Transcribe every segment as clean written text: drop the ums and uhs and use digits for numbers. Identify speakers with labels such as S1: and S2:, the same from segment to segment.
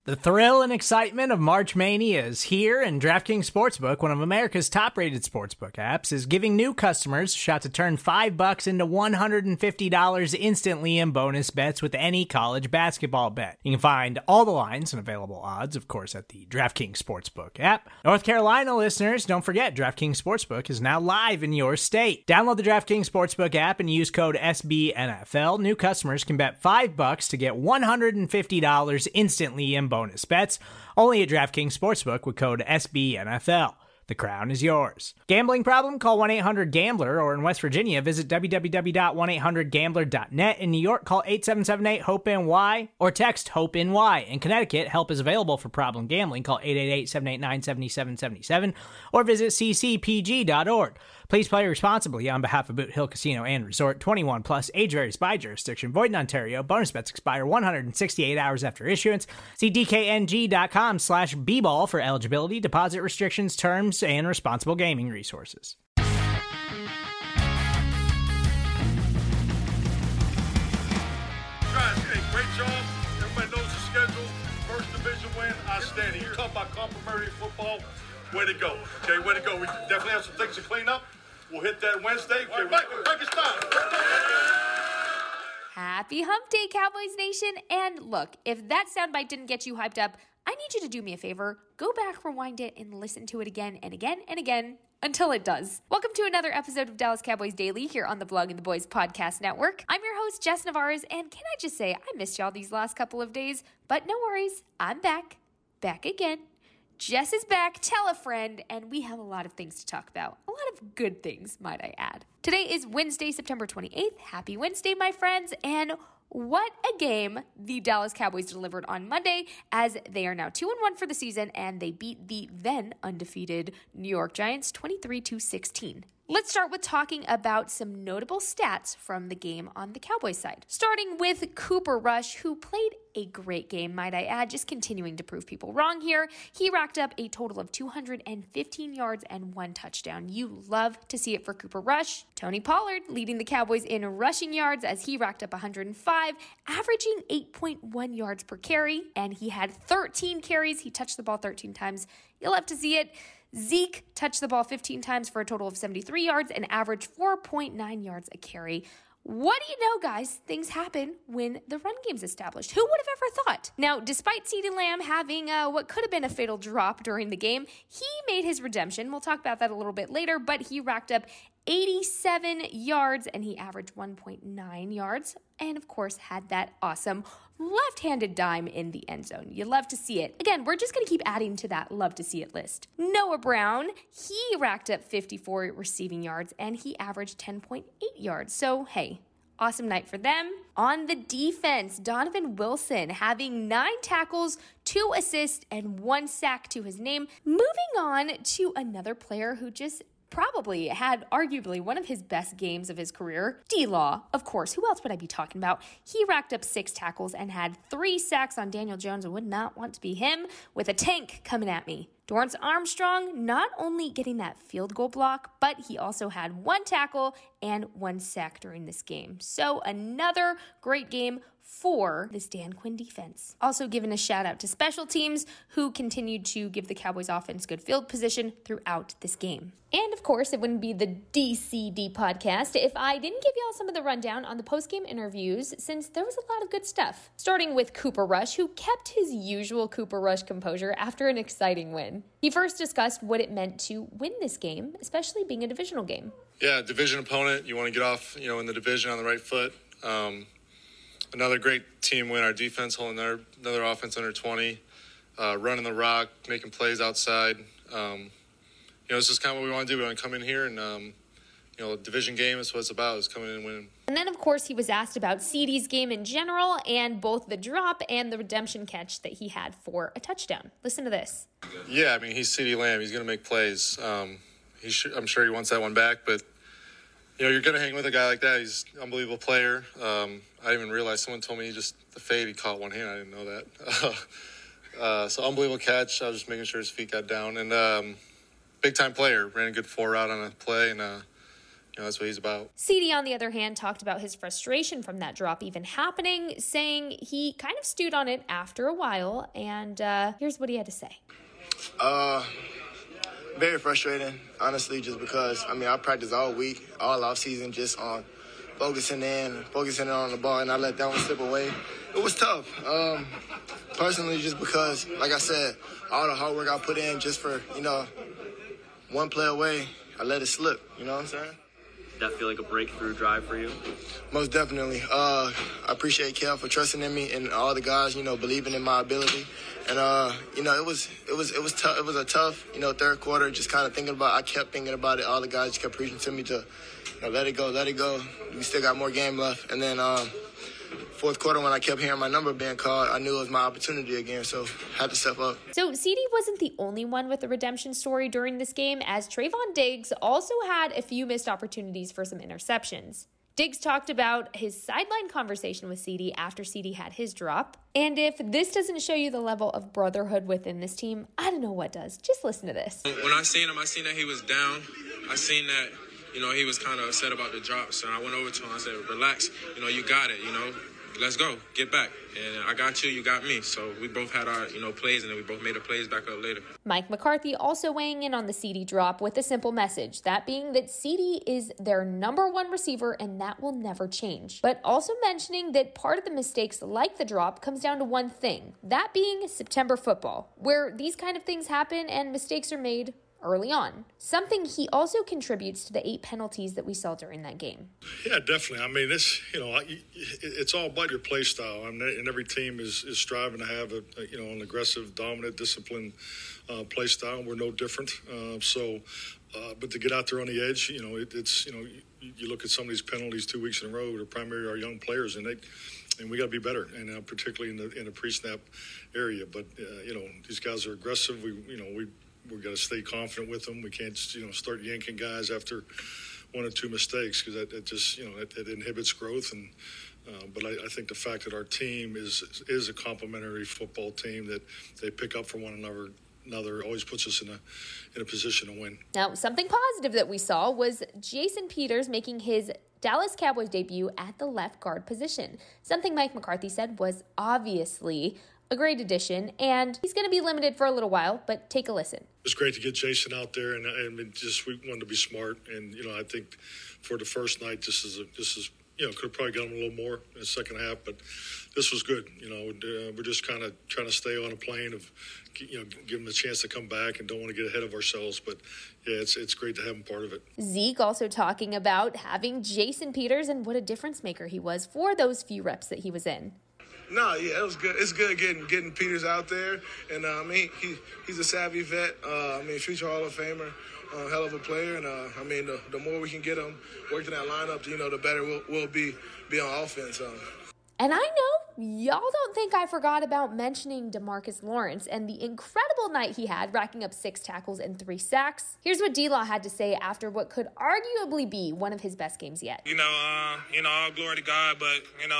S1: The thrill and excitement of March Mania is here, and DraftKings Sportsbook, one of America's top-rated sportsbook apps, is giving new customers a shot to turn $5 into $150 instantly in bonus bets with any college basketball bet. You can find all the lines and available odds, of course, at the DraftKings Sportsbook app. North Carolina listeners, don't forget, DraftKings Sportsbook is now live in your state. Download the DraftKings Sportsbook app and use code SBNFL. New customers can bet $5 to get $150 instantly in bonus bets, only at DraftKings Sportsbook with code SBNFL. The crown is yours. Gambling problem? Call 1-800-GAMBLER, or in West Virginia, visit www.1800gambler.net. In New York, call 877-8-HOPE-NY or text HOPE-NY. In Connecticut, help is available for problem gambling. Call 888-789-7777 or visit ccpg.org. Please play responsibly on behalf of Boot Hill Casino and Resort. 21 plus, age varies by jurisdiction. Void in Ontario. Bonus bets expire 168 hours after issuance. See dkng.com/bball for eligibility, deposit restrictions, terms, and responsible gaming resources.
S2: Guys, hey, great job. Everybody knows the schedule. First division win, outstanding. You talk about complimentary football. Way to go. Okay, way to go. We definitely have some things to clean up. We'll hit that Wednesday. Okay, Michael, break it down.
S3: Happy Hump Day, Cowboys Nation. And look, if that soundbite didn't get you hyped up, I need you to do me a favor. Go back, rewind it, and listen to it again and again and again until it does. Welcome to another episode of Dallas Cowboys Daily here on the Blog and the Boys Podcast Network. I'm your host, Jess Navarez, and can I just say, I missed y'all these last couple of days, but no worries, I'm back again. Jess is back, tell a friend, and we have a lot of things to talk about. A lot of good things, might I add. Today is Wednesday, September 28th. Happy Wednesday, my friends, and what a game the Dallas Cowboys delivered on Monday, as they are now 2-1 for the season, and they beat the then undefeated New York Giants 23-16. Let's start with talking about some notable stats from the game on the Cowboys side. Starting with Cooper Rush, who played a great game, might I add, just continuing to prove people wrong here. He racked up a total of 215 yards and 1 touchdown. You love to see it for Cooper Rush. Tony Pollard leading the Cowboys in rushing yards as he racked up 105, averaging 8.1 yards per carry, and he had 13 carries. He touched the ball 13 times. You'll love to see it. Zeke touched the ball 15 times for a total of 73 yards and averaged 4.9 yards a carry. What do you know, guys? Things happen when the run game's established. Who would have ever thought? Now, despite CeeDee Lamb having what could have been a fatal drop during the game, he made his redemption. We'll talk about that a little bit later, but he racked up 87 yards and he averaged 1.9 yards and, of course, had that awesome left-handed dime in the end zone. You love to see it. Again, we're just going to keep adding to that love to see it list. Noah Brown, he racked up 54 receiving yards and he averaged 10.8 yards. So, hey, awesome night for them. On the defense, Donovan Wilson having 9 tackles, 2 assists, and 1 sack to his name. Moving on to another player who just probably had arguably one of his best games of his career. D-Law, of course. Who else would I be talking about? He racked up 6 tackles and had 3 sacks on Daniel Jones. I would not want to be him with a tank coming at me. Dorrance Armstrong not only getting that field goal block, but he also had 1 tackle and 1 sack during this game. So another great game for this Dan Quinn defense. Also giving a shout out to special teams who continued to give the Cowboys offense good field position throughout this game. And of course, it wouldn't be the DCD podcast if I didn't give y'all some of the rundown on the post-game interviews, since there was a lot of good stuff. Starting with Cooper Rush, who kept his usual Cooper Rush composure after an exciting win. He first discussed what it meant to win this game, especially being a divisional game.
S4: Yeah, division opponent. You want to get off, in the division on the right foot. Another great team win. Our defense holding another offense under 20, running the rock, making plays outside. This is kind of what we want to do. We want to come in here and, a division game is what it's about, is coming in and winning.
S3: And then, of course, he was asked about CeeDee's game in general and both the drop and the redemption catch that he had for a touchdown. Listen to this.
S4: Yeah, he's CeeDee Lamb. He's going to make plays. I'm sure he wants that one back, but you're going to hang with a guy like that. He's an unbelievable player. I didn't even realize, someone told me the fade, he caught one hand. I didn't know that. So unbelievable catch. I was just making sure his feet got down. And big-time player. Ran a good 4 route on a play. And, that's what he's about.
S3: CeeDee, on the other hand, talked about his frustration from that drop even happening, saying he kind of stewed on it after a while, and here's what he had to say.
S5: Very frustrating, honestly, just because, I practiced all week, all off season, just on focusing in on the ball, and I let that one slip away. It was tough. Personally, just because, like I said, all the hard work I put in just for, one play away, I let it slip, you know what I'm saying?
S6: Did that feel like a breakthrough drive for you?
S5: Most definitely. I appreciate Kel for trusting in me and all the guys, believing in my ability. And, it was tough. It was a tough, third quarter, just kind of I kept thinking about it. All the guys kept preaching to me to, let it go. We still got more game left. And then, fourth quarter, when I kept hearing my number being called, I knew it was my opportunity again, so had to step up.
S3: So CeeDee wasn't the only one with a redemption story during this game, as Trayvon Diggs also had a few missed opportunities for some interceptions. Diggs talked about his sideline conversation with CeeDee after CeeDee had his drop. And if this doesn't show you the level of brotherhood within this team, I don't know what does. Just listen to this.
S7: When I seen him, I seen that he was down. I seen that, he was kind of upset about the drop. So I went over to him. I said, relax. You got it, Let's go. Get back. And I got you, you got me. So we both had our, plays, and then we both made the plays back up later.
S3: Mike McCarthy also weighing in on the CeeDee drop with a simple message, that being that CeeDee is their number one receiver and that will never change. But also mentioning that part of the mistakes like the drop comes down to one thing, that being September football, where these kind of things happen and mistakes are made early on. Something he also contributes to the 8 penalties that we saw during that game.
S2: Yeah, definitely. It's all about your play style. And every team is striving to have an aggressive, dominant, disciplined play style. We're no different. But to get out there on the edge, you look at some of these penalties 2 weeks in a row. They're primarily our young players, and we got to be better, and particularly in the pre-snap area. But these guys are aggressive. We've got to stay confident with them. We can't, start yanking guys after 1 or 2 mistakes, because that just, it inhibits growth. And but I think the fact that our team is a complementary football team, that they pick up for one another always puts us in a position to win.
S3: Now, something positive that we saw was Jason Peters making his Dallas Cowboys debut at the left guard position. Something Mike McCarthy said was obviously a great addition, and he's going to be limited for a little while, but take a listen.
S2: It's great to get Jason out there, and we wanted to be smart, and I think for the first night, this is could have probably got him a little more in the second half, but this was good. We're just kind of trying to stay on a plane of, give him a chance to come back, and don't want to get ahead of ourselves. But yeah, it's great to have him part of it.
S3: Zeke also talking about having Jason Peters and what a difference maker he was for those few reps that he was in.
S5: No, yeah, it was good. It's good getting Peters out there, and he's a savvy vet. Future Hall of Famer, hell of a player, and the more we can get him worked in that lineup, the better we'll be on offense.
S3: And I know y'all don't think I forgot about mentioning DeMarcus Lawrence and the incredible night he had, racking up 6 tackles and 3 sacks. Here's what D-Law had to say after what could arguably be one of his best games yet.
S8: All glory to God, but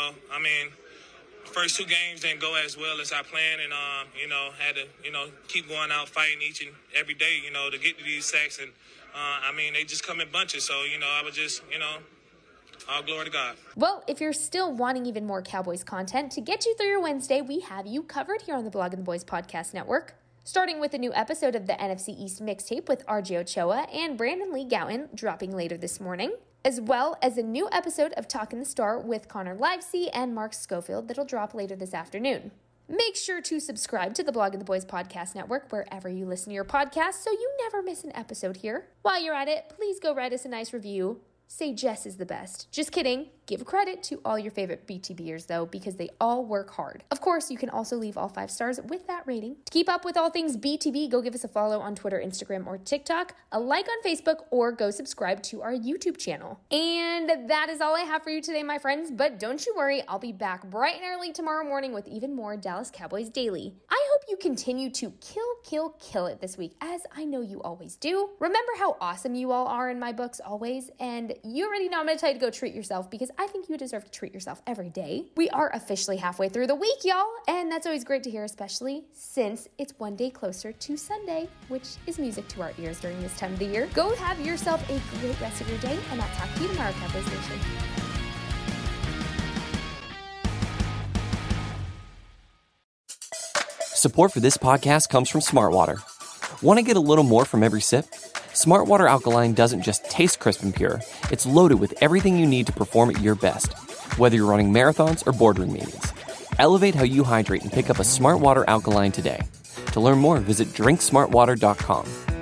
S8: first 2 games didn't go as well as I planned, and had to keep going out fighting each and every day to get to these sacks, and they just come in bunches, so I was just all glory to God.
S3: Well, if you're still wanting even more Cowboys content to get you through your Wednesday, we have you covered here on the Blogging the Boys Podcast Network. Starting with a new episode of the NFC East mixtape with RJ Ochoa and Brandon Lee Gowton dropping later this morning, as well as a new episode of Talking the Star with Connor Livesey and Mark Schofield that'll drop later this afternoon. Make sure to subscribe to the Blogging the Boys Podcast Network wherever you listen to your podcasts so you never miss an episode here. While you're at it, please go write us a nice review. Say Jess is the best. Just kidding. Give credit to all your favorite BTBers, though, because they all work hard. Of course, you can also leave all 5 stars with that rating. To keep up with all things BTB, go give us a follow on Twitter, Instagram, or TikTok, a like on Facebook, or go subscribe to our YouTube channel. And that is all I have for you today, my friends. But don't you worry, I'll be back bright and early tomorrow morning with even more Dallas Cowboys Daily. I hope you continue to kill it this week, as I know you always do. Remember how awesome you all are in my books always, and you already know I'm going to tell you to go treat yourself because I think you deserve to treat yourself every day. We are officially halfway through the week, y'all, and that's always great to hear, especially since it's one day closer to Sunday, which is music to our ears during this time of the year. Go have yourself a great rest of your day, and I'll talk to you tomorrow, Cowboys Nation.
S9: Support for this podcast comes from Smartwater. Want to get a little more from every sip? Smartwater Alkaline doesn't just taste crisp and pure. It's loaded with everything you need to perform at your best, whether you're running marathons or boardroom meetings. Elevate how you hydrate and pick up a Smartwater Alkaline today. To learn more, visit drinksmartwater.com.